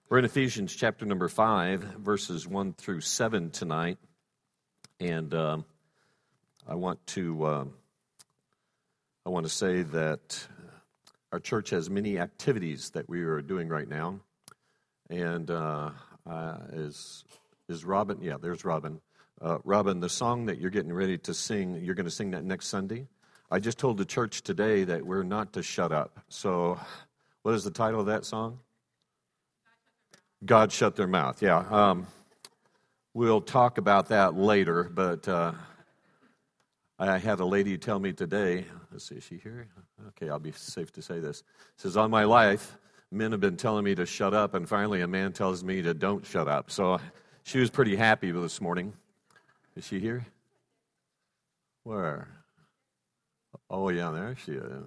We're in Ephesians chapter number 5, verses 1 through 7 tonight, and I want to say that our church has many activities that we are doing right now, and is Robin? Yeah, there's Robin. Robin, the song that you're getting ready to sing, you're going to sing that next Sunday. I just told the church today that we're not to shut up. So, what is the title of that song? God shut their mouth. Yeah. We'll talk about that later, but I had a lady tell me today, let's see, is she here? Okay, I'll be safe to say this. Says, all my life, men have been telling me to shut up, and finally a man tells me to don't shut up. So she was pretty happy this morning. Is she here? Where? Oh, yeah, there she is.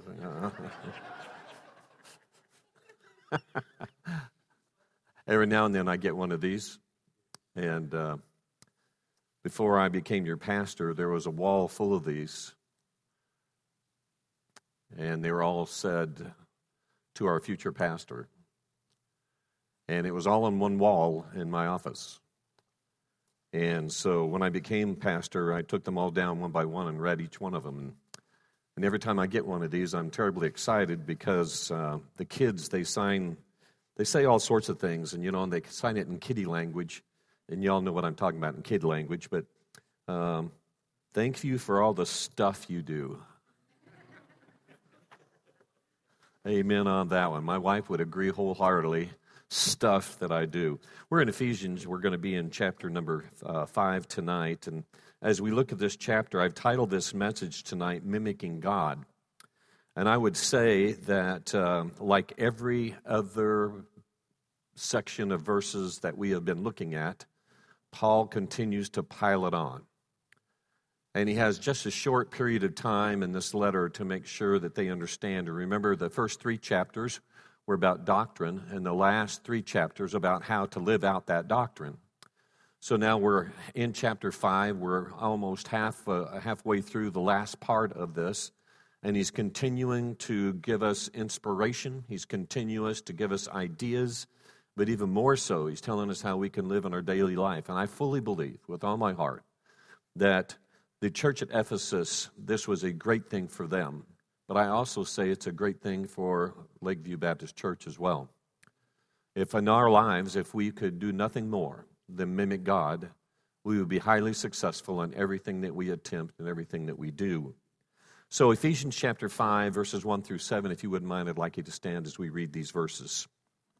Every now and then I get one of these, and before I became your pastor, there was a wall full of these, and they were all said to our future pastor, and it was all on one wall in my office. And so when I became pastor, I took them all down one by one and read each one of them, and every time I get one of these, I'm terribly excited because the kids, they say all sorts of things, and and they sign it in kiddie language, and y'all know what I'm talking about in kid language, but thank you for all the stuff you do. Amen on that one. My wife would agree wholeheartedly, stuff that I do. We're in Ephesians. We're going to be in chapter number 5 tonight, and as we look at this chapter, I've titled this message tonight, Mimicking God. And I would say that like every other section of verses that we have been looking at, Paul continues to pile it on. And he has just a short period of time in this letter to make sure that they understand. And remember, the first 3 chapters were about doctrine, and the last 3 chapters about how to live out that doctrine. So now we're in chapter 5. We're almost halfway through the last part of this. And he's continuing to give us inspiration. He's continuous to give us ideas. But even more so, he's telling us how we can live in our daily life. And I fully believe, with all my heart, that the church at Ephesus, this was a great thing for them. But I also say it's a great thing for Lakeview Baptist Church as well. If in our lives, if we could do nothing more than mimic God, we would be highly successful in everything that we attempt and everything that we do. So Ephesians chapter 5, verses 1 through 7, if you wouldn't mind, I'd like you to stand as we read these verses.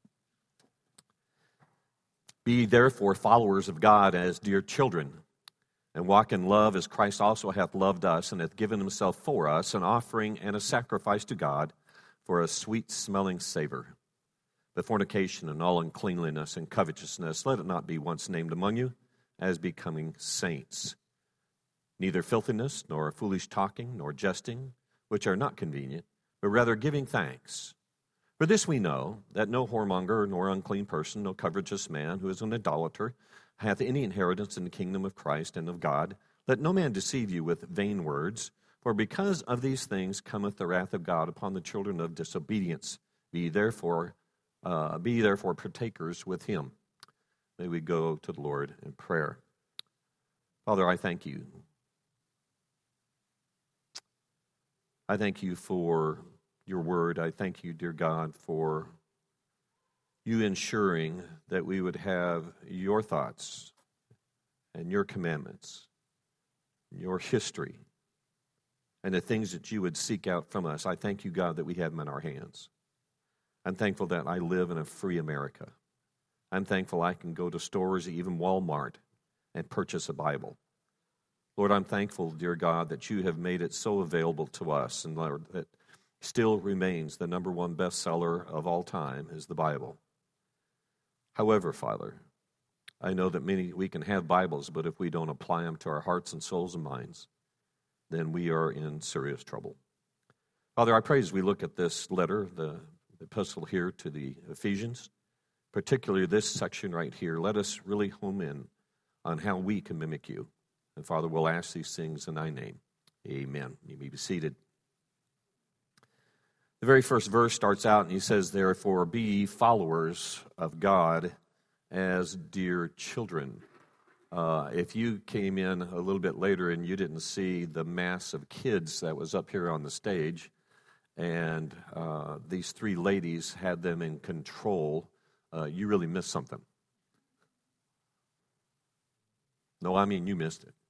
Be therefore followers of God as dear children, and walk in love as Christ also hath loved us, and hath given himself for us, an offering and a sacrifice to God for a sweet-smelling savor. But fornication and all uncleanliness and covetousness, let it not be once named among you, as becoming saints. Neither filthiness, nor foolish talking, nor jesting, which are not convenient, but rather giving thanks. For this we know, that no whoremonger, nor unclean person, no covetous man, who is an idolater, hath any inheritance in the kingdom of Christ and of God. Let no man deceive you with vain words, for because of these things cometh the wrath of God upon the children of disobedience. Be therefore partakers with him. May we go to the Lord in prayer. Father, I thank you. I thank you for your word. I thank you, dear God, for you ensuring that we would have your thoughts and your commandments, your history, and the things that you would seek out from us. I thank you, God, that we have them in our hands. I'm thankful that I live in a free America. I'm thankful I can go to stores, even Walmart, and purchase a Bible. Lord, I'm thankful, dear God, that you have made it so available to us, and Lord, that still remains the number one bestseller of all time is the Bible. However, Father, I know that we can have Bibles, but if we don't apply them to our hearts and souls and minds, then we are in serious trouble. Father, I pray as we look at this letter, the epistle here to the Ephesians, particularly this section right here, let us really home in on how we can mimic you. And Father, we'll ask these things in thy name. Amen. You may be seated. The very first verse starts out and he says, "Therefore be ye followers of God as dear children." If you came in a little bit later and you didn't see the mass of kids that was up here on the stage, and these three ladies had them in control, you really missed something. No, I mean you missed it.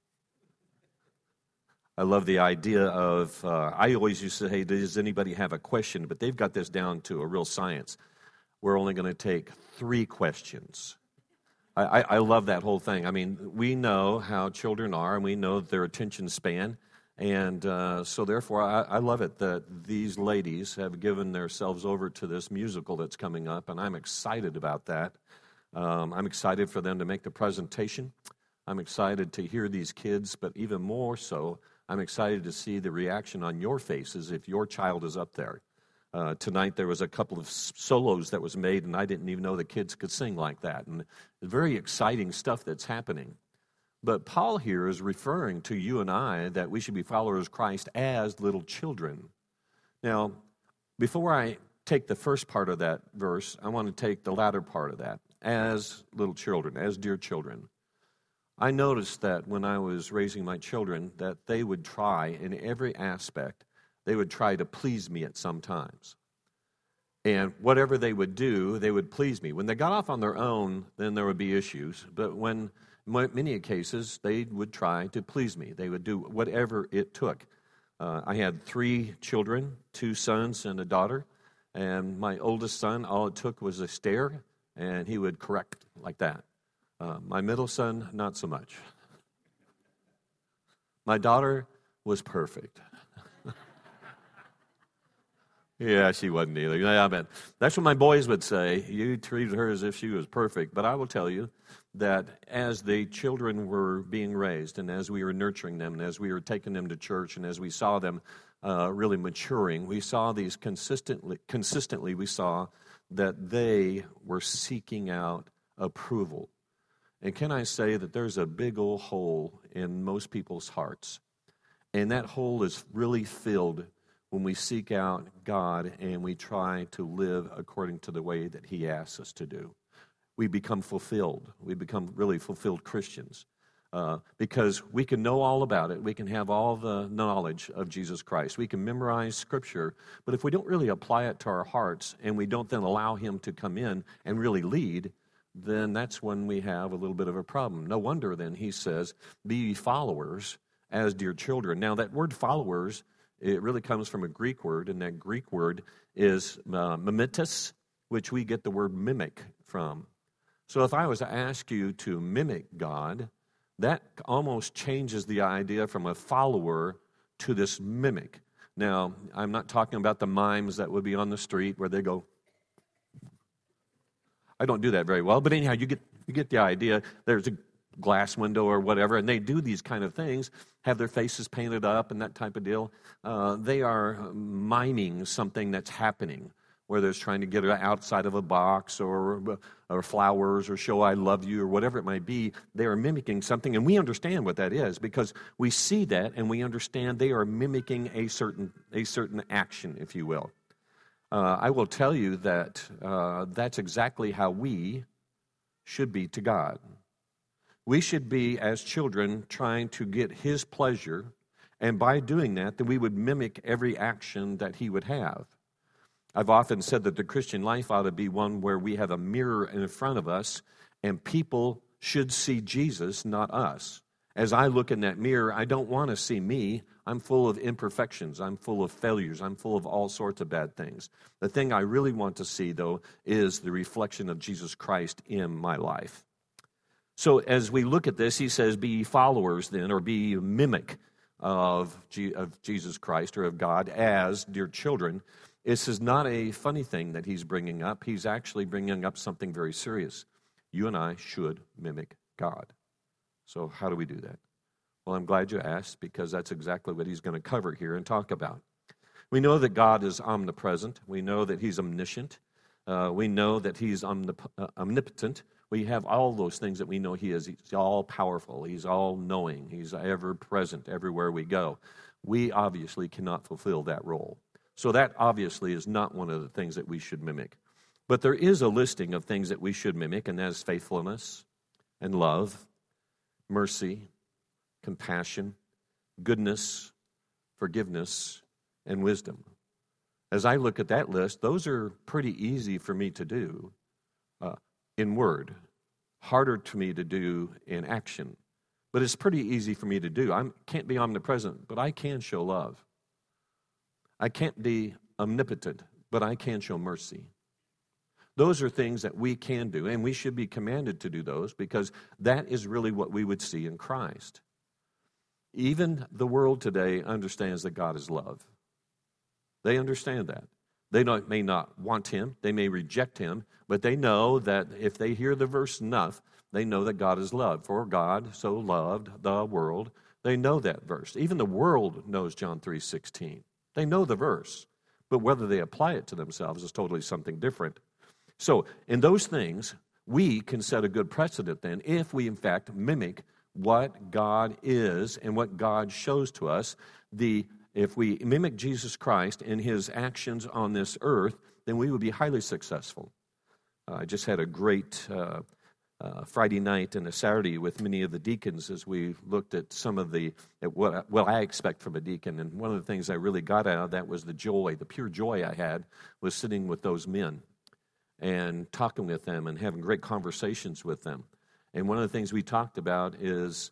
I love the idea of, I always used to say, hey, does anybody have a question? But they've got this down to a real science. We're only going to take 3 questions. I love that whole thing. I mean, we know how children are, and we know their attention span. And so therefore, I love it that these ladies have given themselves over to this musical that's coming up, and I'm excited about that. I'm excited for them to make the presentation. I'm excited to hear these kids, but even more so, I'm excited to see the reaction on your faces if your child is up there. Tonight there was a couple of solos that was made, and I didn't even know the kids could sing like that. And it's very exciting stuff that's happening. But Paul here is referring to you and I that we should be followers of Christ as little children. Now, before I take the first part of that verse, I want to take the latter part of that, as little children, as dear children. I noticed that when I was raising my children that they would try in every aspect, they would try to please me at some times. And whatever they would do, they would please me. When they got off on their own, then there would be issues. But when, many cases, they would try to please me. They would do whatever it took. I had 3 children, 2 sons and a daughter. And my oldest son, all it took was a stare, and he would correct like that. My middle son, not so much. My daughter was perfect. Yeah, she wasn't either. Yeah, but that's what my boys would say. You treated her as if she was perfect. But I will tell you that as the children were being raised, and as we were nurturing them, and as we were taking them to church, and as we saw them really maturing, we saw these consistently we saw that they were seeking out approval. And can I say that there's a big old hole in most people's hearts, and that hole is really filled when we seek out God and we try to live according to the way that He asks us to do. We become fulfilled. We become really fulfilled Christians because we can know all about it. We can have all the knowledge of Jesus Christ. We can memorize Scripture, but if we don't really apply it to our hearts and we don't then allow Him to come in and really lead, then that's when we have a little bit of a problem. No wonder then He says, be ye followers as dear children. Now that word followers, it really comes from a Greek word, and that Greek word is mimetis, which we get the word mimic from. So if I was to ask you to mimic God, that almost changes the idea from a follower to this mimic. Now, I'm not talking about the mimes that would be on the street where they go. I don't do that very well, but anyhow, you get the idea. There's a glass window or whatever, and they do these kind of things, have their faces painted up and that type of deal. They are miming something that's happening, whether it's trying to get it outside of a box or flowers or show I love you or whatever it might be. They are mimicking something, and we understand what that is because we see that and we understand they are mimicking a certain action, if you will. I will tell you that that's exactly how we should be to God. We should be, as children, trying to get His pleasure, and by doing that we would mimic every action that He would have. I've often said that the Christian life ought to be one where we have a mirror in front of us, and people should see Jesus, not us. As I look in that mirror, I don't want to see me. I'm full of imperfections. I'm full of failures. I'm full of all sorts of bad things. The thing I really want to see, though, is the reflection of Jesus Christ in my life. So as we look at this, he says, be ye followers then, or be ye a mimic of Jesus Christ or of God as dear children. This is not a funny thing that he's bringing up. He's actually bringing up something very serious. You and I should mimic God. So how do we do that? Well, I'm glad you asked because that's exactly what he's going to cover here and talk about. We know that God is omnipresent. We know that He's omniscient. We know that He's omnipotent. We have all those things that we know He is. He's all-powerful. He's all-knowing. He's ever-present everywhere we go. We obviously cannot fulfill that role. So that obviously is not one of the things that we should mimic. But there is a listing of things that we should mimic, and that is faithfulness and love, mercy, compassion, goodness, forgiveness, and wisdom. As I look at that list, those are pretty easy for me to do in word, harder for me to do in action. But it's pretty easy for me to do. I can't be omnipresent, but I can show love. I can't be omnipotent, but I can show mercy. Those are things that we can do, and we should be commanded to do those because that is really what we would see in Christ. Even the world today understands that God is love. They understand that. They may not want him, they may reject him, but they know that if they hear the verse enough, they know that God is love. For God so loved the world. They know that verse. Even the world knows John 3:16. They know the verse, but whether they apply it to themselves is totally something different. So in those things, we can set a good precedent then if we in fact mimic what God is and what God shows to us. If we mimic Jesus Christ in his actions on this earth, then we would be highly successful. I just had a great Friday night and a Saturday with many of the deacons as we looked at what I expect from a deacon. And one of the things I really got out of that was the pure joy I had was sitting with those men and talking with them and having great conversations with them. And one of the things we talked about is,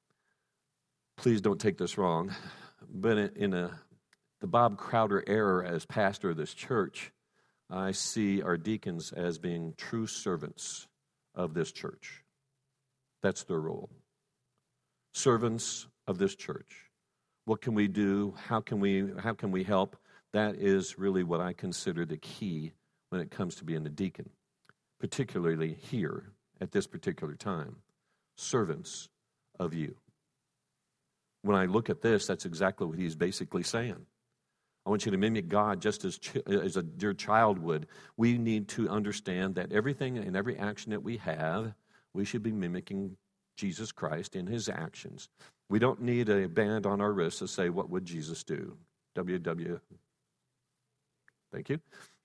please don't take this wrong, but in the Bob Crowder era as pastor of this church, I see our deacons as being true servants of this church. That's their role. Servants of this church. What can we do? How can we help? That is really what I consider the key when it comes to being a deacon, particularly here at this particular time. Servants of you. When I look at this, that's exactly what he's basically saying. I want you to mimic God just as a dear child would. We need to understand that everything and every action that we have, we should be mimicking Jesus Christ in his actions. We don't need a band on our wrist to say, what would Jesus do? WW. Thank you.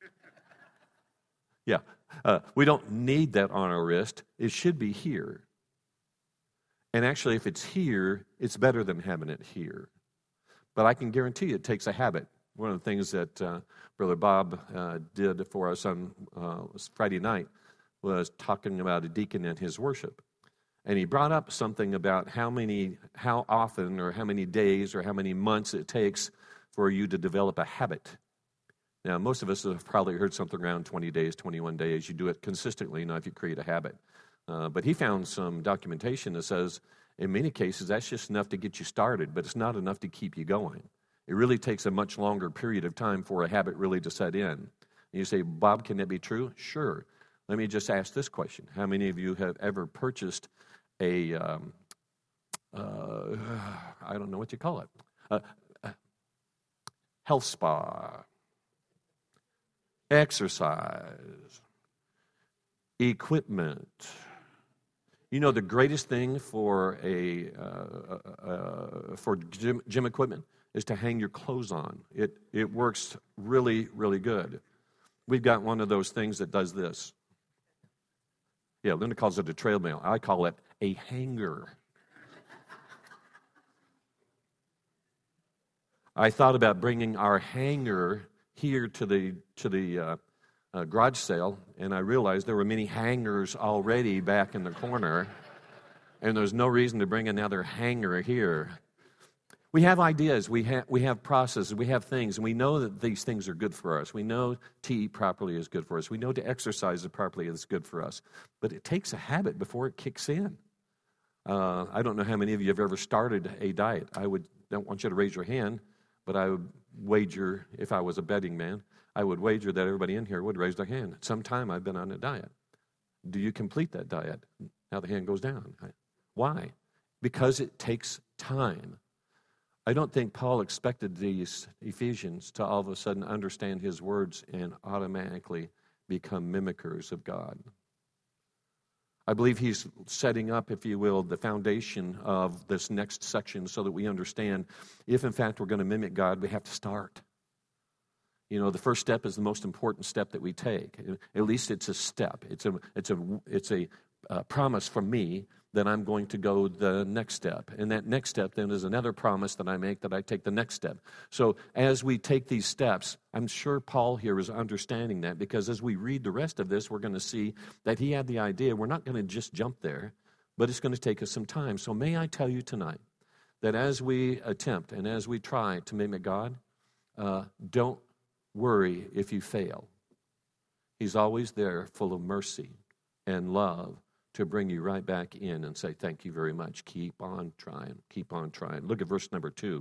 Yeah. We don't need that on our wrist. It should be here. And actually, if it's here, it's better than having it here. But I can guarantee it takes a habit. One of the things that Brother Bob did for us on Friday night was talking about a deacon and his worship. And he brought up something about how often or how many days or how many months it takes for you to develop a habit. Now, most of us have probably heard something around 20 days, 21 days. You do it consistently, not if you create a habit. But he found some documentation that says, in many cases, that's just enough to get you started, but it's not enough to keep you going. It really takes a much longer period of time for a habit really to set in. And you say, Bob, can that be true? Sure. Let me just ask this question. How many of you have ever purchased I don't know what you call it, health spa, exercise, equipment? You know, the greatest thing for gym equipment is to hang your clothes on. It works really, really good. We've got one of those things that does this. Yeah, Linda calls it a trail mail. I call it a hanger. I thought about bringing our hanger here to the garage sale, and I realized there were many hangers already back in the corner, and there's no reason to bring another hanger here. We have ideas, we have processes, we have things, and we know that these things are good for us. We know to eat properly is good for us. We know to exercise properly is good for us. But it takes a habit before it kicks in. I don't know how many of you have ever started a diet. Don't want you to raise your hand, but I would wager, if I was a betting man, I would wager that everybody in here would raise their hand. At some time I've been on a diet. Do you complete that diet? Now the hand goes down. Why? Because it takes time. I don't think Paul expected these Ephesians to all of a sudden understand his words and automatically become mimickers of God. I believe he's setting up, if you will, the foundation of this next section so that we understand if, in fact, we're going to mimic God, we have to start. You know, the first step is the most important step that we take. At least it's a step. It's a promise from me that I'm going to go the next step. And that next step then is another promise that I make that I take the next step. So as we take these steps, I'm sure Paul here is understanding that, because as we read the rest of this, we're going to see that he had the idea we're not going to just jump there, but it's going to take us some time. So may I tell you tonight that as we attempt and as we try to mimic God, don't worry if you fail. He's always there, full of mercy and love, to bring you right back in and say, thank you very much. Keep on trying. Keep on trying. Look at verse number 2.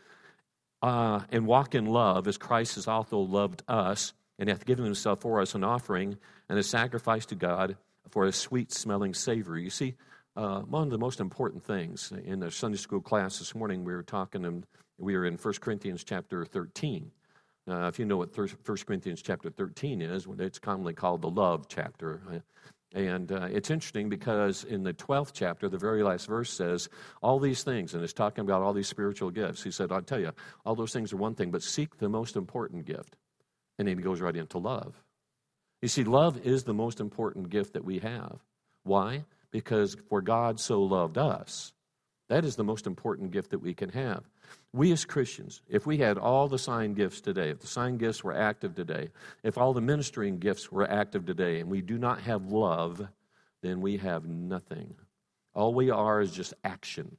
And walk in love as Christ has also loved us and hath given himself for us an offering and a sacrifice to God for a sweet-smelling savor. You see, one of the most important things in the Sunday school class this morning, we were in 1 Corinthians chapter 13. If you know what 1 Corinthians chapter 13 is, it's commonly called the love chapter. And it's interesting because in the 12th chapter, the very last verse says, all these things, and it's talking about all these spiritual gifts. He said, I'll tell you, all those things are one thing, but seek the most important gift. And then he goes right into love. You see, love is the most important gift that we have. Why? Because for God so loved us. That is the most important gift that we can have. We as Christians, if we had all the sign gifts today, if the sign gifts were active today, if all the ministering gifts were active today, and we do not have love, then we have nothing. All we are is just action.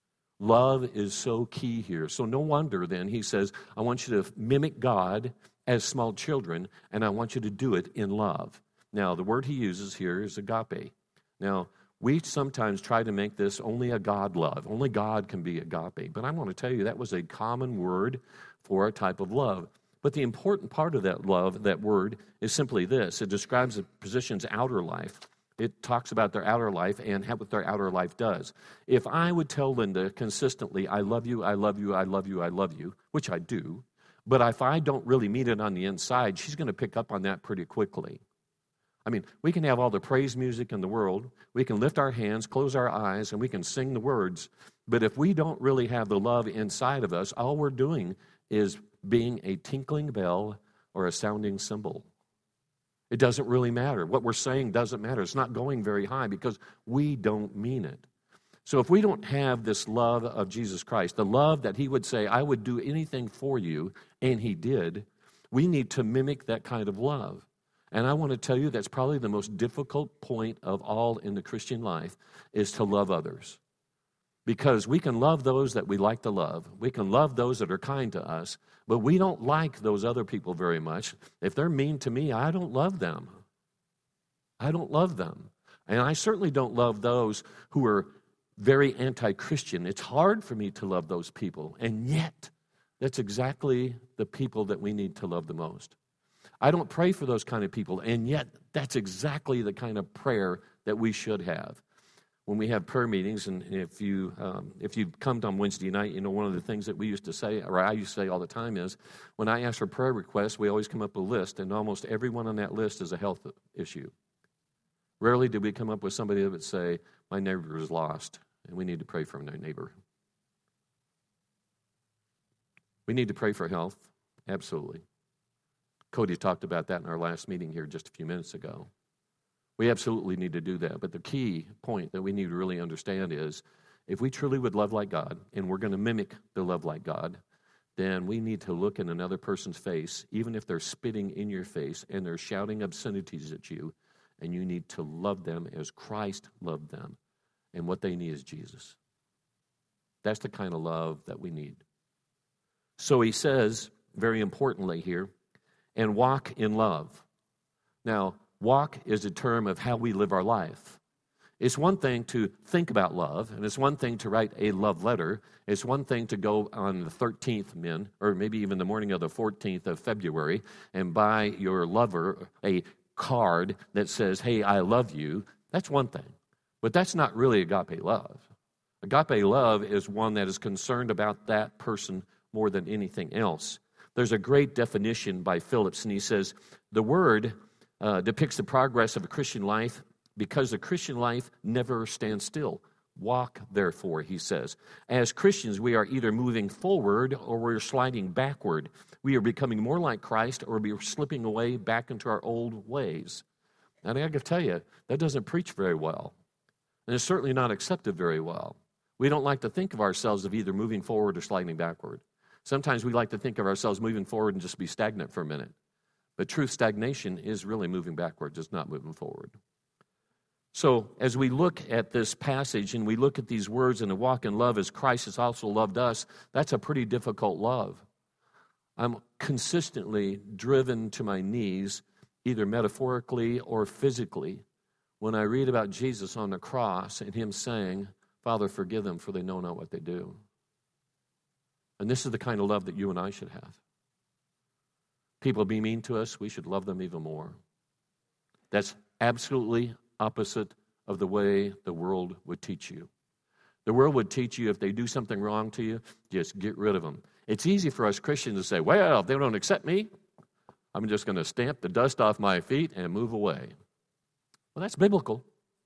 Love is so key here. So no wonder then he says, I want you to mimic God as small children, and I want you to do it in love. Now, the word he uses here is agape. Now, we sometimes try to make this only a God love. Only God can be agape. But I want to tell you that was a common word for a type of love. But the important part of that love, that word, is simply this. It describes a person's outer life. It talks about their outer life and what their outer life does. If I would tell Linda consistently, I love you, I love you, I love you, I love you, which I do, but if I don't really mean it on the inside, she's going to pick up on that pretty quickly. I mean, we can have all the praise music in the world, we can lift our hands, close our eyes, and we can sing the words, but if we don't really have the love inside of us, all we're doing is being a tinkling bell or a sounding cymbal. It doesn't really matter. What we're saying doesn't matter. It's not going very high because we don't mean it. So if we don't have this love of Jesus Christ, the love that he would say, I would do anything for you, and he did, we need to mimic that kind of love. And I want to tell you that's probably the most difficult point of all in the Christian life is to love others. Because we can love those that we like to love. We can love those that are kind to us. But we don't like those other people very much. If they're mean to me, I don't love them. I don't love them. And I certainly don't love those who are very anti-Christian. It's hard for me to love those people. And yet, that's exactly the people that we need to love the most. I don't pray for those kind of people, and yet that's exactly the kind of prayer that we should have. When we have prayer meetings, and if you come on Wednesday night, you know, one of the things that we used to say, or I used to say all the time is, when I ask for prayer requests, we always come up with a list, and almost everyone on that list is a health issue. Rarely do we come up with somebody that would say, my neighbor is lost, and we need to pray for their neighbor. We need to pray for health, absolutely. Cody talked about that in our last meeting here just a few minutes ago. We absolutely need to do that. But the key point that we need to really understand is if we truly would love like God, and we're going to mimic the love like God, then we need to look in another person's face, even if they're spitting in your face and they're shouting obscenities at you, and you need to love them as Christ loved them. And what they need is Jesus. That's the kind of love that we need. So he says, very importantly here, and walk in love. Now, walk is a term of how we live our life. It's one thing to think about love, and it's one thing to write a love letter. It's one thing to go on the 13th, or maybe even the morning of the 14th of February, and buy your lover a card that says, hey, I love you. That's one thing. But that's not really agape love. Agape love is one that is concerned about that person more than anything else. There's a great definition by Phillips, and he says, the word depicts the progress of a Christian life because the Christian life never stands still. Walk, therefore, he says. As Christians, we are either moving forward or we're sliding backward. We are becoming more like Christ or we're slipping away back into our old ways. And I got to tell you, that doesn't preach very well. And it's certainly not accepted very well. We don't like to think of ourselves of either moving forward or sliding backward. Sometimes we like to think of ourselves moving forward and just be stagnant for a minute. But true stagnation is really moving backwards, it's not moving forward. So as we look at this passage and we look at these words and to walk in love as Christ has also loved us, that's a pretty difficult love. I'm consistently driven to my knees, either metaphorically or physically, when I read about Jesus on the cross and him saying, Father, forgive them, for they know not what they do. And this is the kind of love that you and I should have. People be mean to us, we should love them even more. That's absolutely opposite of the way the world would teach you. The world would teach you if they do something wrong to you, just get rid of them. It's easy for us Christians to say, well, if they don't accept me, I'm just going to stamp the dust off my feet and move away. Well, that's biblical.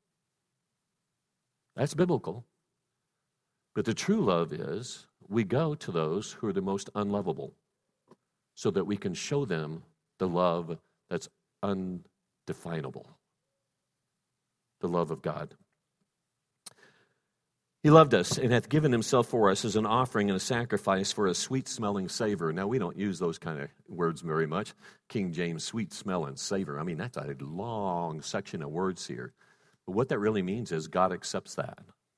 That's biblical. But the true love is we go to those who are the most unlovable so that we can show them the love that's undefinable, the love of God. He loved us and hath given himself for us as an offering and a sacrifice for a sweet-smelling savor. Now, we don't use those kind of words very much. King James, sweet-smelling savor. I mean, that's a long section of words here. But what that really means is God accepts that.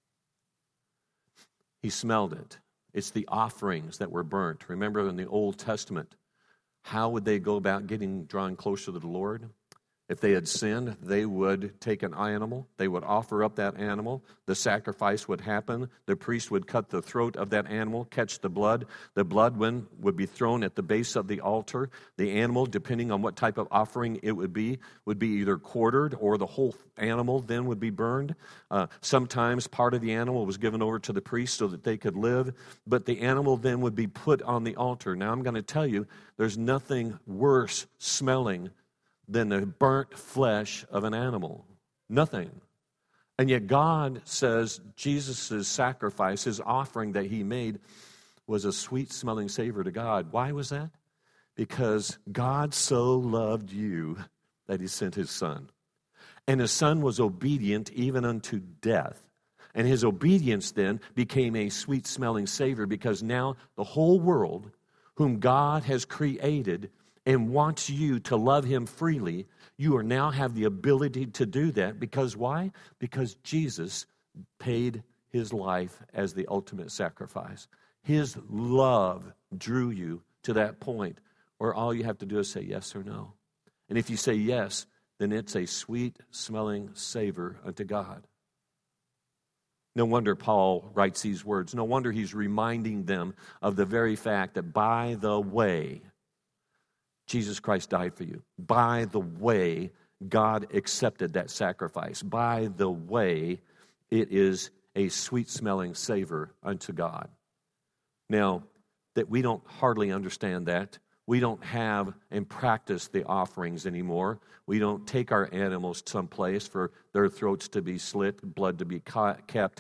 He smelled it. It's the offerings that were burnt. Remember in the Old Testament, how would they go about drawing closer to the Lord? If they had sinned, they would take an animal. They would offer up that animal. The sacrifice would happen. The priest would cut the throat of that animal, catch the blood. The blood would be thrown at the base of the altar. The animal, depending on what type of offering it would be either quartered or the whole animal then would be burned. Sometimes part of the animal was given over to the priest so that they could live, but the animal then would be put on the altar. Now, I'm going to tell you, there's nothing worse smelling than the burnt flesh of an animal. Nothing. And yet God says Jesus' sacrifice, his offering that he made, was a sweet-smelling savor to God. Why was that? Because God so loved you that he sent his son. And his son was obedient even unto death. And his obedience then became a sweet-smelling savor because now the whole world whom God has created and wants you to love him freely, you are now have the ability to do that. Because why? Because Jesus paid his life as the ultimate sacrifice. His love drew you to that point where all you have to do is say yes or no. And if you say yes, then it's a sweet-smelling savor unto God. No wonder Paul writes these words. No wonder he's reminding them of the very fact that by the way, Jesus Christ died for you. By the way, God accepted that sacrifice. By the way, it is a sweet-smelling savor unto God. Now, that we don't hardly understand that. We don't have and practice the offerings anymore. We don't take our animals someplace for their throats to be slit, blood to be kept,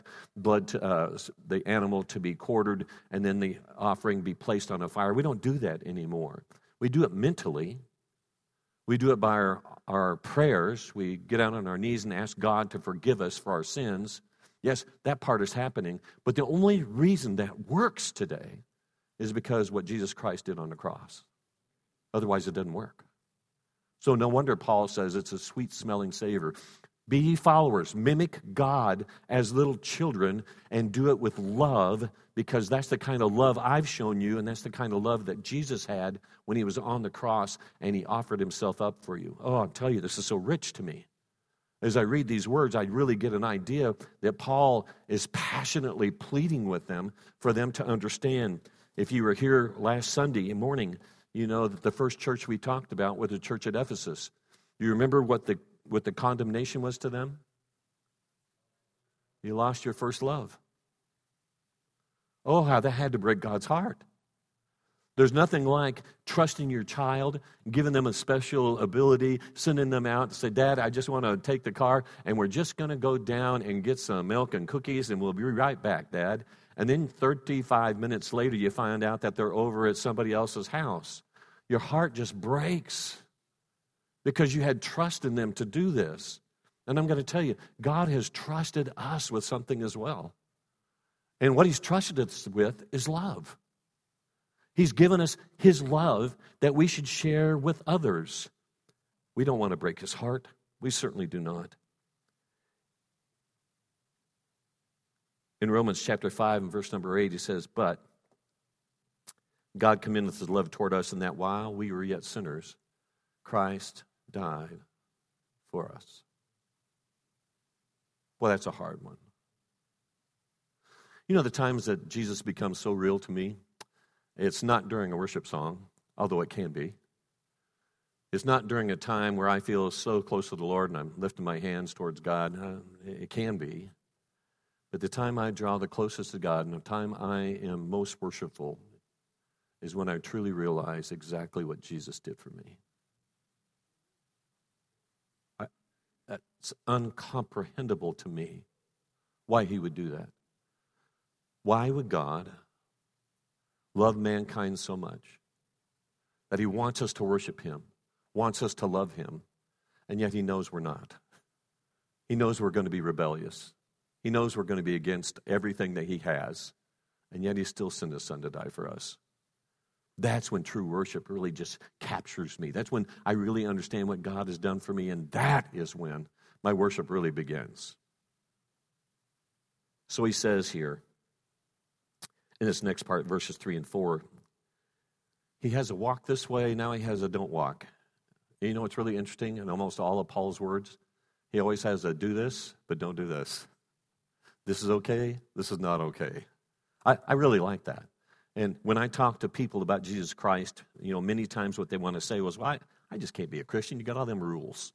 the animal to be quartered, and then the offering be placed on a fire. We don't do that anymore. We do it mentally. We do it by our prayers. We get out on our knees and ask God to forgive us for our sins. Yes, that part is happening. But the only reason that works today is because what Jesus Christ did on the cross. Otherwise, it doesn't work. So no wonder Paul says it's a sweet-smelling savor. Be ye followers, mimic God as little children, and do it with love, because that's the kind of love I've shown you, and that's the kind of love that Jesus had when he was on the cross and he offered himself up for you. Oh, I'll tell you, this is so rich to me. As I read these words, I really get an idea that Paul is passionately pleading with them for them to understand. If you were here last Sunday morning, you know that the first church we talked about was the church at Ephesus. Do you remember what the condemnation was to them? You lost your first love. Oh, how that had to break God's heart. There's nothing like trusting your child, giving them a special ability, sending them out to say, Dad, I just want to take the car, and we're just going to go down and get some milk and cookies, and we'll be right back, Dad. And then 35 minutes later, you find out that they're over at somebody else's house. Your heart just breaks because you had trust in them to do this. And I'm going to tell you, God has trusted us with something as well. And what He's trusted us with is love. He's given us His love that we should share with others. We don't want to break His heart. We certainly do not. In Romans chapter 5 and verse number 8, he says, But God commendeth His love toward us in that while we were yet sinners, Christ died for us. Well, that's a hard one. You know the times that Jesus becomes so real to me? It's not during a worship song, although it can be. It's not during a time where I feel so close to the Lord and I'm lifting my hands towards God. It can be. But the time I draw the closest to God and the time I am most worshipful is when I truly realize exactly what Jesus did for me. That's incomprehensible to me why He would do that. Why would God love mankind so much that He wants us to worship Him, wants us to love Him, and yet He knows we're not? He knows we're going to be rebellious. He knows we're going to be against everything that He has, and yet He still sent His Son to die for us. That's when true worship really just captures me. That's when I really understand what God has done for me, and that is when my worship really begins. So he says here, in this next part, verses 3 and 4, He has a walk this way, now He has a don't walk. And you know what's really interesting in almost all of Paul's words? He always has a do this, but don't do this. This is okay, this is not okay. I really like that. And when I talk to people about Jesus Christ, you know, many times what they want to say was, well, I just can't be a Christian. You got all them rules.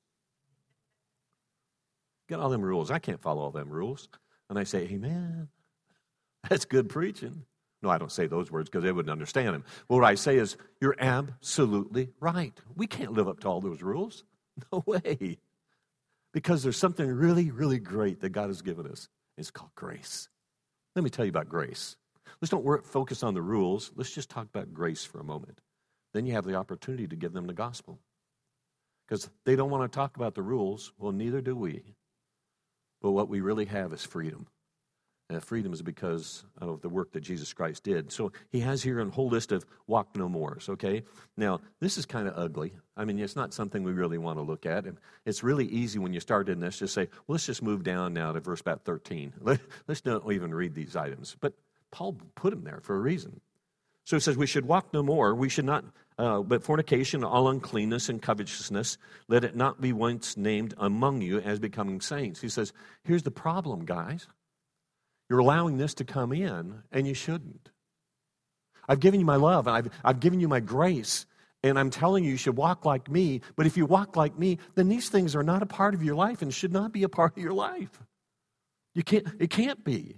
Got all them rules. I can't follow all them rules. And I say, amen. That's good preaching. No, I don't say those words because they wouldn't understand them. Well, what I say is, you're absolutely right. We can't live up to all those rules. No way. Because there's something really, really great that God has given us. It's called grace. Let me tell you about grace. Let's don't focus on the rules. Let's just talk about grace for a moment. Then you have the opportunity to give them the gospel. Because they don't want to talk about the rules. Well, neither do we. But what we really have is freedom. And freedom is because of the work that Jesus Christ did. So he has here a whole list of walk no mores, okay? Now, this is kind of ugly. I mean, it's not something we really want to look at. And it's really easy when you start in this, just say, well, let's just move down now to verse about 13. Let's not even read these items. But Paul put them there for a reason. So it says, we should walk no more. We should not, but fornication, all uncleanness and covetousness, let it not be once named among you as becoming saints. He says, here's the problem, guys. You're allowing this to come in, and you shouldn't. I've given you my love, and I've given you my grace, and I'm telling you should walk like me, but if you walk like me, then these things are not a part of your life and should not be a part of your life. It can't be.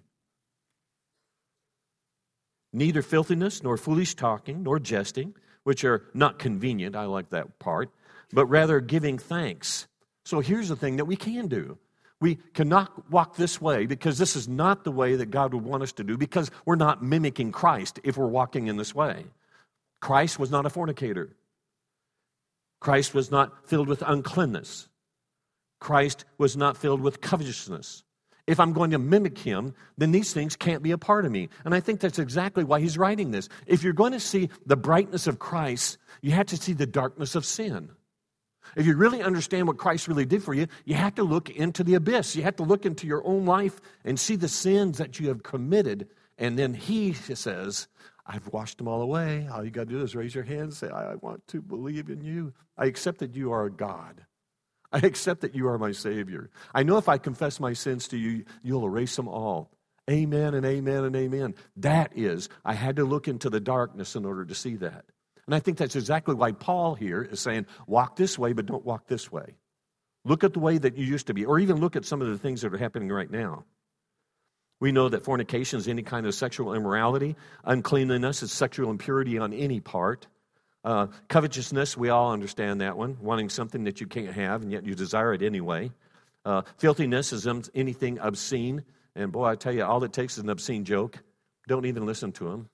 Neither filthiness, nor foolish talking, nor jesting, which are not convenient, I like that part, but rather giving thanks. So here's the thing that we can do. We cannot walk this way because this is not the way that God would want us to do because we're not mimicking Christ if we're walking in this way. Christ was not a fornicator. Christ was not filled with uncleanness. Christ was not filled with covetousness. If I'm going to mimic him, then these things can't be a part of me. And I think that's exactly why he's writing this. If you're going to see the brightness of Christ, you have to see the darkness of sin. If you really understand what Christ really did for you, you have to look into the abyss. You have to look into your own life and see the sins that you have committed. And then he says, I've washed them all away. All you got to do is raise your hand and say, I want to believe in you. I accept that you are God. I accept that you are my Savior. I know if I confess my sins to you, you'll erase them all. Amen and amen and amen. That is, I had to look into the darkness in order to see that. And I think that's exactly why Paul here is saying, walk this way, but don't walk this way. Look at the way that you used to be, or even look at some of the things that are happening right now. We know that fornication is any kind of sexual immorality. Uncleanliness is sexual impurity on any part. Covetousness, we all understand that one, wanting something that you can't have and yet you desire it anyway. Filthiness is anything obscene. And boy, I tell you, all it takes is an obscene joke. Don't even listen to them.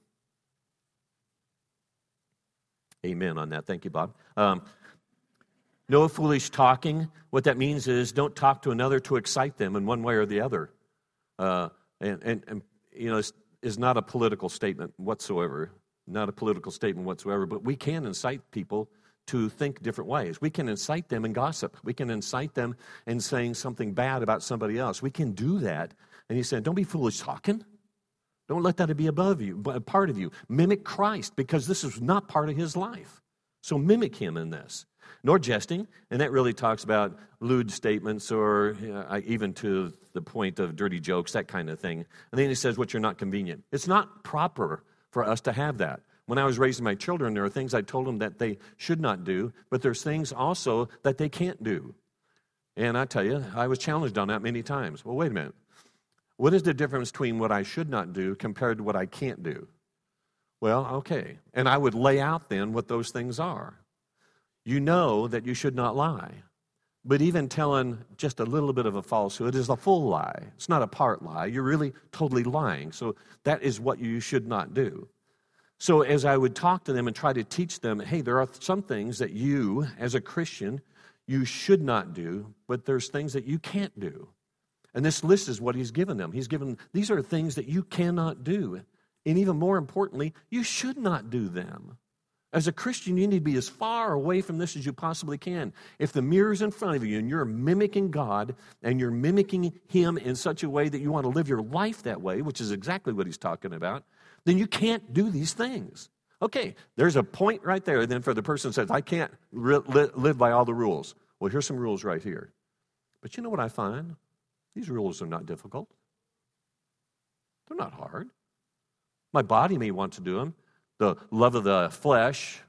Amen on that. Thank you, Bob. No foolish talking. What that means is don't talk to another to excite them in one way or the other. And you know, it's not a political statement whatsoever. Not a political statement whatsoever, but we can incite people to think different ways. We can incite them in gossip. We can incite them in saying something bad about somebody else. We can do that. And he said, don't be foolish talking. Don't let that be above you, a part of you. Mimic Christ, because this is not part of his life. So mimic him in this. Nor jesting, and that really talks about lewd statements or even to the point of dirty jokes, that kind of thing. And then he says, what you're not convenient. It's not proper for us to have that. When I was raising my children, there are things I told them that they should not do, but there's things also that they can't do. And I tell you, I was challenged on that many times. Well, wait a minute. What is the difference between what I should not do compared to what I can't do? Well, okay. And I would lay out then what those things are. You know that you should not lie. But even telling just a little bit of a falsehood is a full lie. It's not a part lie. You're really totally lying. So that is what you should not do. So as I would talk to them and try to teach them, hey, there are some things that you, as a Christian, you should not do, but there's things that you can't do. And this list is what he's given them. He's given, these are things that you cannot do. And even more importantly, you should not do them. As a Christian, you need to be as far away from this as you possibly can. If the mirror's in front of you and you're mimicking God and you're mimicking him in such a way that you want to live your life that way, which is exactly what he's talking about, then you can't do these things. Okay, there's a point right there then for the person who says, I can't live by all the rules. Well, here's some rules right here. But you know what I find? These rules are not difficult. They're not hard. My body may want to do them. The love of the flesh,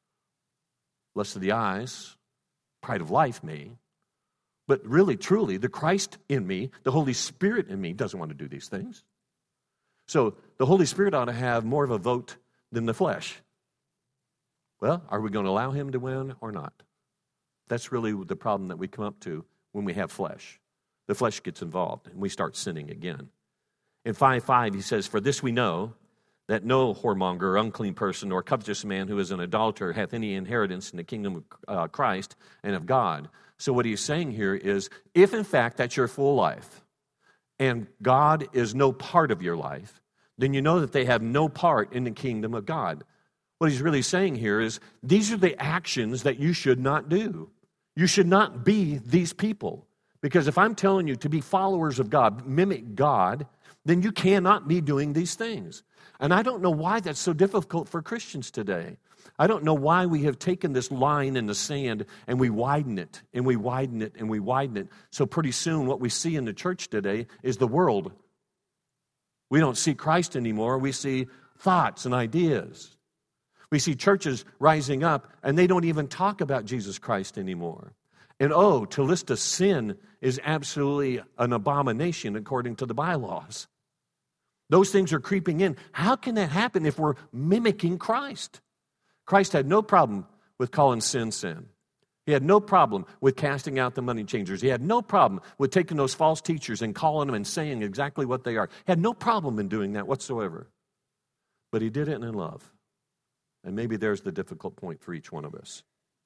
lust of the eyes, pride of life may. But really, truly, the Christ in me, the Holy Spirit in me doesn't want to do these things. So the Holy Spirit ought to have more of a vote than the flesh. Well, are we going to allow him to win or not? That's really the problem that we come up to when we have flesh. The flesh gets involved and we start sinning again. In 5:5, he says, for this we know, that no whoremonger or unclean person or covetous man who is an adulterer hath any inheritance in the kingdom of Christ and of God. So what he's saying here is, if in fact that's your full life, and God is no part of your life, then you know that they have no part in the kingdom of God. What he's really saying here is, these are the actions that you should not do. You should not be these people. Because if I'm telling you to be followers of God, mimic God, then you cannot be doing these things. And I don't know why that's so difficult for Christians today. I don't know why we have taken this line in the sand and we widen it, and we widen it, and we widen it. So pretty soon what we see in the church today is the world. We don't see Christ anymore. We see thoughts and ideas. We see churches rising up, and they don't even talk about Jesus Christ anymore. And to list a sin is absolutely an abomination according to the bylaws. Those things are creeping in. How can that happen if we're mimicking Christ? Christ had no problem with calling sin, sin. He had no problem with casting out the money changers. He had no problem with taking those false teachers and calling them and saying exactly what they are. He had no problem in doing that whatsoever. But he did it in love. And maybe there's the difficult point for each one of us.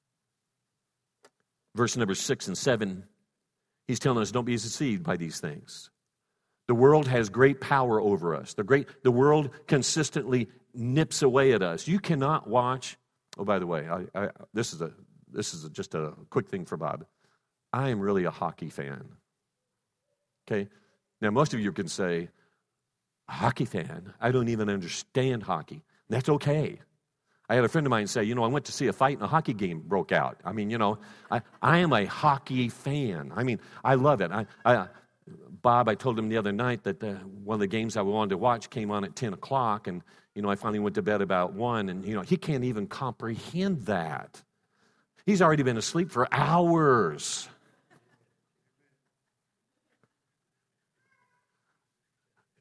Verse number 6 and 7, he's telling us, don't be deceived by these things. The world has great power over us. The world consistently nips away at us. You cannot watch. Oh, by the way, this is just a quick thing for Bob. I am really a hockey fan. Okay? Now, most of you can say, hockey fan? I don't even understand hockey. That's okay. I had a friend of mine say, I went to see a fight and a hockey game broke out. I mean, I am a hockey fan. I mean, I love it. Bob, I told him the other night that one of the games I wanted to watch came on at 10 o'clock, and, I finally went to bed about 1, and, he can't even comprehend that. He's already been asleep for hours.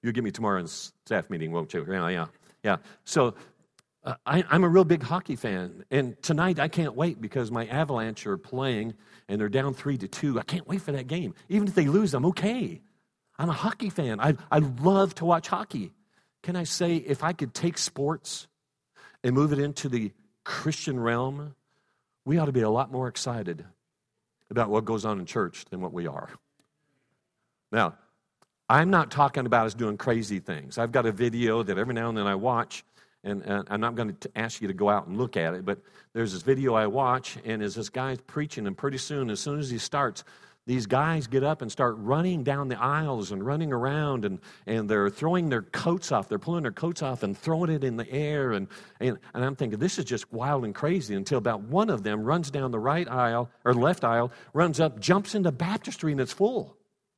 You'll get me tomorrow in staff meeting, won't you? Yeah. So I'm a real big hockey fan. And tonight I can't wait because my Avalanche are playing and they're down 3-2. I can't wait for that game. Even if they lose, I'm okay. I'm a hockey fan. I love to watch hockey. Can I say, if I could take sports and move it into the Christian realm, we ought to be a lot more excited about what goes on in church than what we are. Now, I'm not talking about us doing crazy things. I've got a video that every now and then I watch, and I'm not going to ask you to go out and look at it, but there's this video I watch, and as this guy's preaching, and pretty soon, as soon as he starts, these guys get up and start running down the aisles and running around, and they're throwing their coats off. They're pulling their coats off and throwing it in the air. And I'm thinking, this is just wild and crazy, until about one of them runs down the right aisle, or left aisle, runs up, jumps into baptistry, and it's full.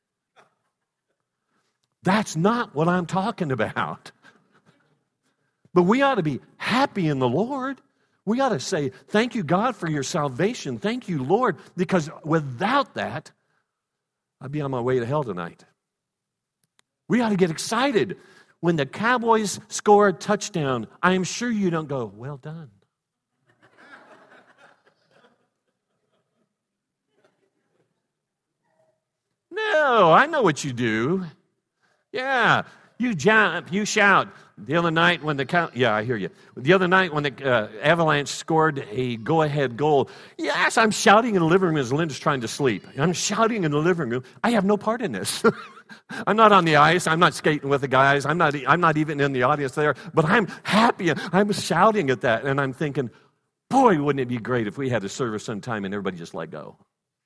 That's not what I'm talking about. But we ought to be happy in the Lord. We ought to say, thank you, God, for your salvation. Thank you, Lord, because without that, I'd be on my way to hell tonight. We ought to get excited. When the Cowboys score a touchdown, I am sure you don't go, well done. No, I know what you do. Yeah, you jump, you shout. The other night when I hear you. The other night when the Avalanche scored a go-ahead goal, yes, I'm shouting in the living room as Linda's trying to sleep. I'm shouting in the living room. I have no part in this. I'm not on the ice. I'm not skating with the guys. I'm not even in the audience there. But I'm happy. I'm shouting at that, and I'm thinking, boy, wouldn't it be great if we had a service sometime and everybody just let go.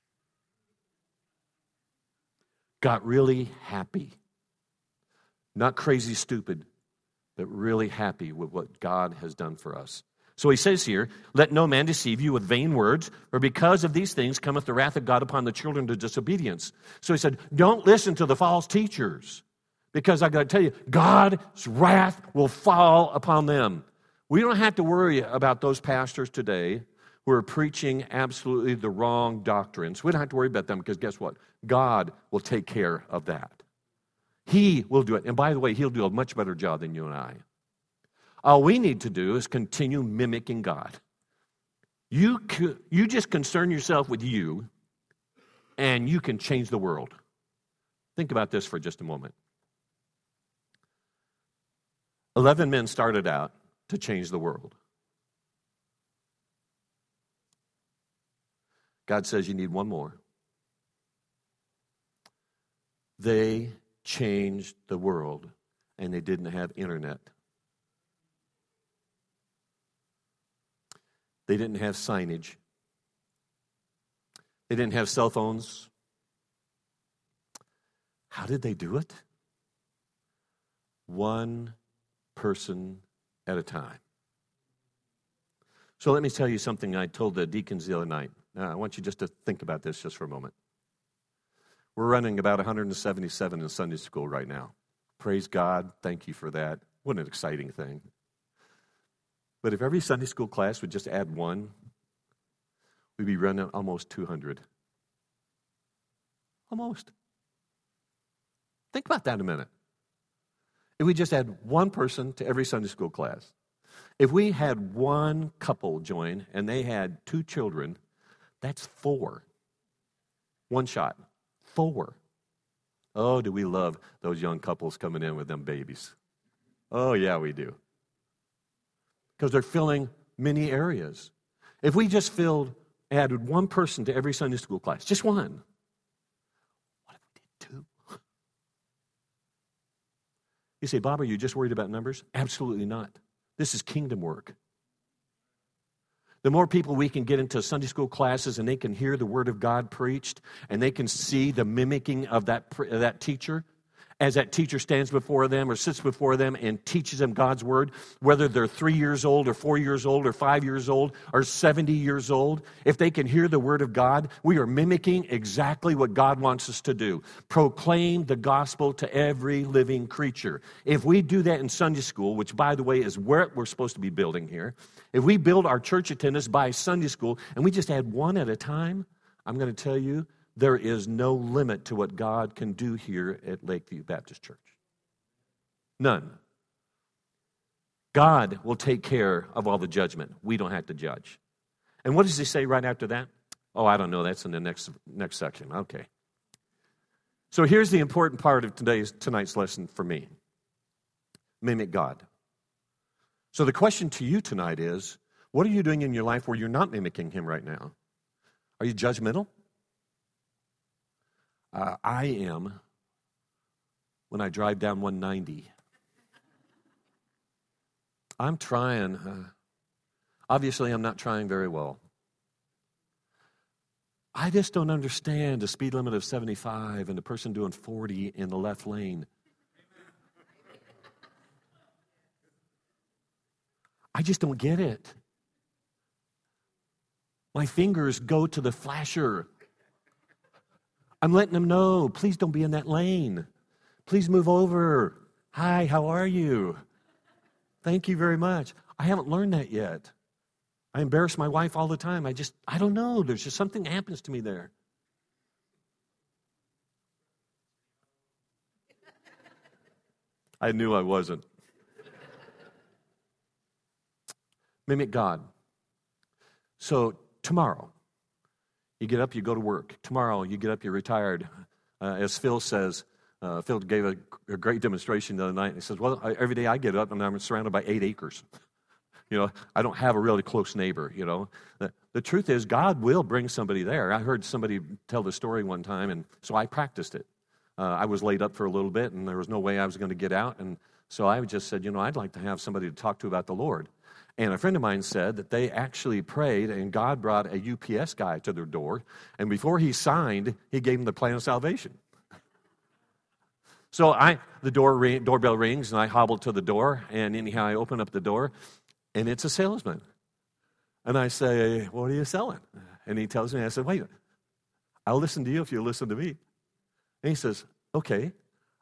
Got really happy. Not crazy stupid, but really happy with what God has done for us. So he says here, let no man deceive you with vain words, for because of these things cometh the wrath of God upon the children of disobedience. So he said, don't listen to the false teachers, because I got to tell you, God's wrath will fall upon them. We don't have to worry about those pastors today who are preaching absolutely the wrong doctrines. We don't have to worry about them, because guess what? God will take care of that. He will do it. And by the way, he'll do a much better job than you and I. All we need to do is continue mimicking God. You just concern yourself with you, and you can change the world. Think about this for just a moment. 11 men started out to change the world. God says you need one more. They changed the world, and they didn't have internet. They didn't have signage. They didn't have cell phones. How did they do it? One person at a time. So let me tell you something I told the deacons the other night. Now, I want you just to think about this just for a moment. We're running about 177 in Sunday school right now. Praise God. Thank you for that. What an exciting thing. But if every Sunday school class would just add one, we'd be running almost 200. Almost. Think about that a minute. If we just add one person to every Sunday school class, if we had one couple join and they had 2 children, that's 4. One shot. 4. Oh, do we love those young couples coming in with them babies? Oh, yeah, we do. Because they're filling many areas. If we just added one person to every Sunday school class, just one, what if we did 2? You say, Bob, are you just worried about numbers? Absolutely not. This is kingdom work. The more people we can get into Sunday school classes and they can hear the Word of God preached and they can see the mimicking of that teacher as that teacher stands before them or sits before them and teaches them God's Word, whether they're 3 years old or 4 years old or 5 years old or 70 years old, if they can hear the Word of God, we are mimicking exactly what God wants us to do. Proclaim the gospel to every living creature. If we do that in Sunday school, which, by the way, is where we're supposed to be building here, if we build our church attendance by Sunday school and we just add one at a time, I'm going to tell you, there is no limit to what God can do here at Lakeview Baptist Church. None. God will take care of all the judgment. We don't have to judge. And what does he say right after that? Oh, I don't know. That's in the next section. Okay. So here's the important part of tonight's lesson for me. Mimic God. So the question to you tonight is, what are you doing in your life where you're not mimicking him right now? Are you judgmental? I am when I drive down 190. I'm trying. Obviously, I'm not trying very well. I just don't understand the speed limit of 75 and the person doing 40 in the left lane. I just don't get it. My fingers go to the flasher. I'm letting them know, please don't be in that lane. Please move over. Hi, how are you? Thank you very much. I haven't learned that yet. I embarrass my wife all the time. I don't know. There's just something happens to me there. I knew I wasn't. Mimic God. So tomorrow, you get up, you go to work. Tomorrow, you get up, you're retired. As Phil says, Phil gave a great demonstration the other night. He says, well, every day I get up and I'm surrounded by 8 acres. I don't have a really close neighbor, The truth is, God will bring somebody there. I heard somebody tell the story one time, and so I practiced it. I was laid up for a little bit, and there was no way I was going to get out. And so I just said, I'd like to have somebody to talk to about the Lord. And a friend of mine said that they actually prayed, and God brought a UPS guy to their door. And before he signed, he gave them the plan of salvation. So the doorbell rings, and I hobble to the door. And anyhow, I open up the door, and it's a salesman. And I say, what are you selling? And he tells me, I said, wait, I'll listen to you if you listen to me. And he says, okay,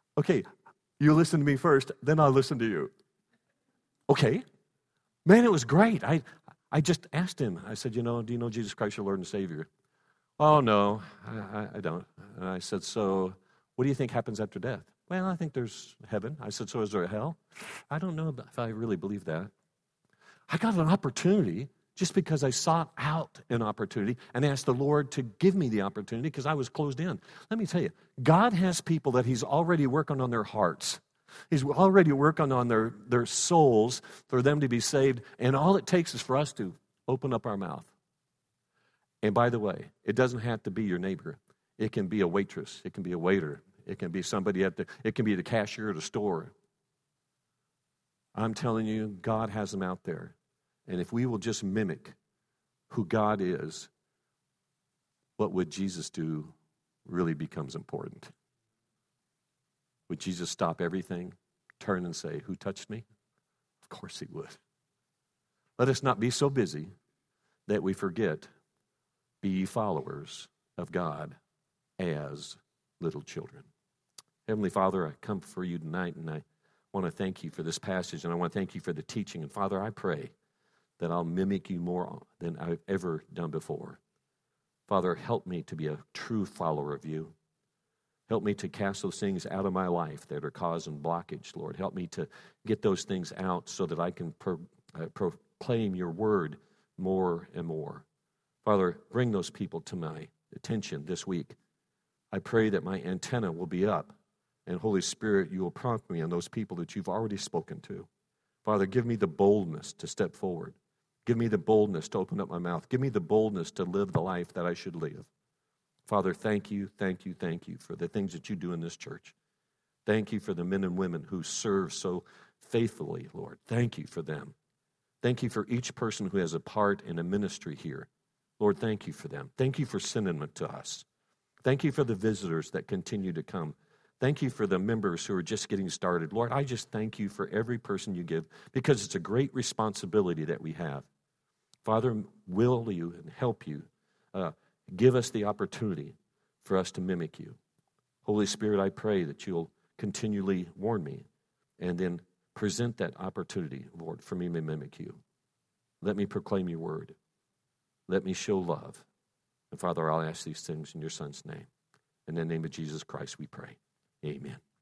you listen to me first, then I'll listen to you. Okay. Man, it was great. I just asked him. I said, do you know Jesus Christ, your Lord and Savior? Oh, no, I don't. And I said, so what do you think happens after death? Well, I think there's heaven. I said, so is there a hell? I don't know if I really believe that. I got an opportunity just because I sought out an opportunity and asked the Lord to give me the opportunity because I was closed in. Let me tell you, God has people that he's already working on their hearts. He's already working on their souls for them to be saved, and all it takes is for us to open up our mouth. And by the way, it doesn't have to be your neighbor. It can be a waitress. It can be a waiter. It can be somebody it can be the cashier at a store. I'm telling you, God has them out there. And if we will just mimic who God is, what would Jesus do really becomes important. Would Jesus stop everything, turn and say, who touched me? Of course he would. Let us not be so busy that we forget, be ye followers of God as little children. Heavenly Father, I come for you tonight, and I want to thank you for this passage, and I want to thank you for the teaching. And Father, I pray that I'll mimic you more than I've ever done before. Father, help me to be a true follower of you. Help me to cast those things out of my life that are causing blockage, Lord. Help me to get those things out so that I can proclaim your word more and more. Father, bring those people to my attention this week. I pray that my antenna will be up, and Holy Spirit, you will prompt me on those people that you've already spoken to. Father, give me the boldness to step forward. Give me the boldness to open up my mouth. Give me the boldness to live the life that I should live. Father, thank you for the things that you do in this church. Thank you for the men and women who serve so faithfully, Lord. Thank you for them. Thank you for each person who has a part in a ministry here. Lord, thank you for them. Thank you for sending them to us. Thank you for the visitors that continue to come. Thank you for the members who are just getting started. Lord, I just thank you for every person you give because it's a great responsibility that we have. Father, will you and help you give us the opportunity for us to mimic you. Holy Spirit, I pray that you'll continually warn me and then present that opportunity, Lord, for me to mimic you. Let me proclaim your word. Let me show love. And Father, I'll ask these things in your Son's name. In the name of Jesus Christ we pray. Amen.